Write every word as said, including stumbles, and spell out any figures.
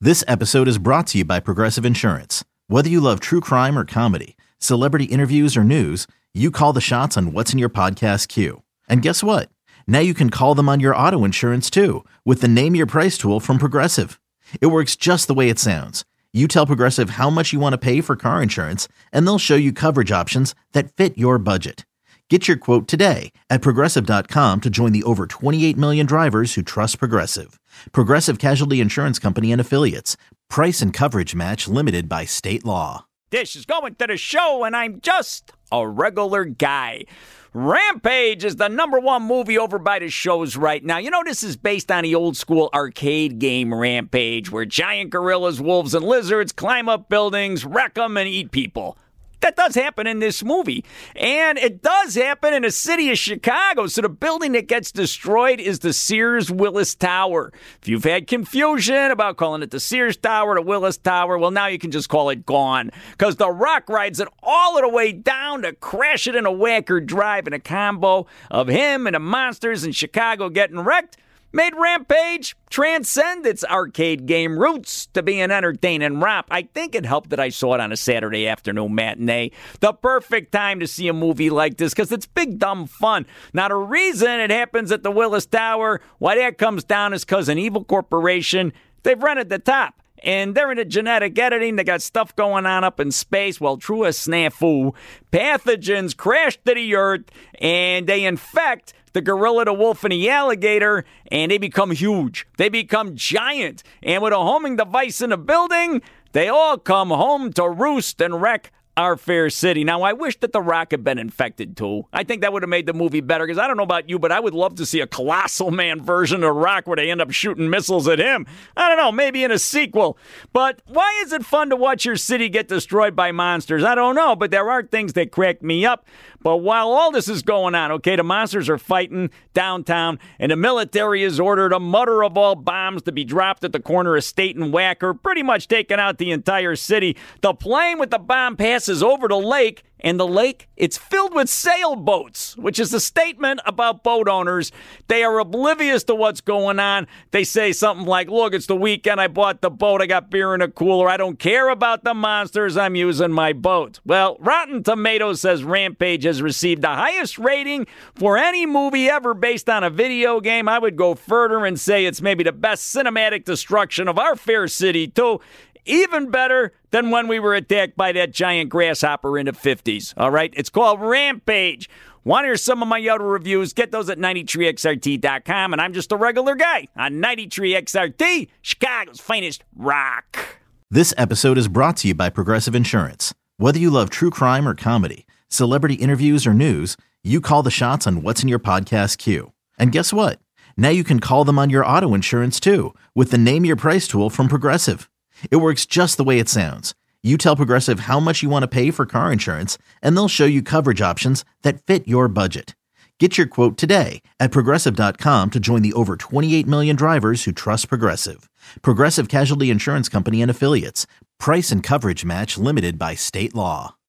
This episode is brought to you by Progressive Insurance. Whether you love true crime or comedy, celebrity interviews or news, you call the shots on what's in your podcast queue. And guess what? Now you can call them on your auto insurance too with the Name Your Price tool from Progressive. It works just the way it sounds. You tell Progressive how much you want to pay for car insurance, and they'll show you coverage options that fit your budget. Get your quote today at Progressive dot com to join the over twenty-eight million drivers who trust Progressive. Progressive Casualty Insurance Company and Affiliates. Price and coverage match limited by state law. This is going to the show, and I'm just a regular guy. Rampage is the number one movie over by the shows right now. You know, this is based on the old school arcade game Rampage, where giant gorillas, wolves, and lizards climb up buildings, wreck them, and eat people. That does happen in this movie. And it does happen in the city of Chicago. So the building that gets destroyed is the Sears Willis Tower. If you've had confusion about calling it the Sears Tower, the Willis Tower, well, now you can just call it gone. Because The Rock rides it all the way down to crash it in a Wacker Drive, in a combo of him and the monsters in Chicago getting wrecked. Made Rampage transcend its arcade game roots to be an entertaining romp. I think it helped that I saw it on a Saturday afternoon matinee. The perfect time to see a movie like this because it's big, dumb fun. Now, the reason it happens at the Willis Tower, why that comes down is because an evil corporation, they've rented the top. And they're into genetic editing. They got stuff going on up in space. Well, true as snafu, pathogens crash to the earth and they infect the gorilla, the wolf, and the alligator, and they become huge. They become giant. And with a homing device in the building, they all come home to roost and wreck our fair city. Now, I wish that The Rock had been infected, too. I think that would have made the movie better, because I don't know about you, but I would love to see a Colossal Man version of Rock where they end up shooting missiles at him. I don't know, maybe in a sequel. But why is it fun to watch your city get destroyed by monsters? I don't know, but there are things that crack me up. But while all this is going on, okay, the monsters are fighting downtown, and the military has ordered a mutter of all bombs to be dropped at the corner of State and Wacker, pretty much taking out the entire city. The plane with the bomb passes over the lake, and the lake, it's filled with sailboats, which is a statement about boat owners. They are oblivious to what's going on. They say something like, look, it's the weekend, I bought the boat, I got beer in a cooler, I don't care about the monsters, I'm using my boat. Well, Rotten Tomatoes says Rampage has received the highest rating for any movie ever based on a video game. I would go further and say it's maybe the best cinematic destruction of our fair city, too. Even better than when we were attacked by that giant grasshopper in the fifties. All right? It's called Rampage. Want to hear some of my other reviews? Get those at ninety tree X R T dot com. And I'm just a regular guy on ninety tree X R T, Chicago's finest rock. This episode is brought to you by Progressive Insurance. Whether you love true crime or comedy, celebrity interviews or news, you call the shots on what's in your podcast queue. And guess what? Now you can call them on your auto insurance too with the Name Your Price tool from Progressive. It works just the way it sounds. You tell Progressive how much you want to pay for car insurance, and they'll show you coverage options that fit your budget. Get your quote today at Progressive dot com to join the over twenty-eight million drivers who trust Progressive. Progressive Casualty Insurance Company and Affiliates. Price and coverage match limited by state law.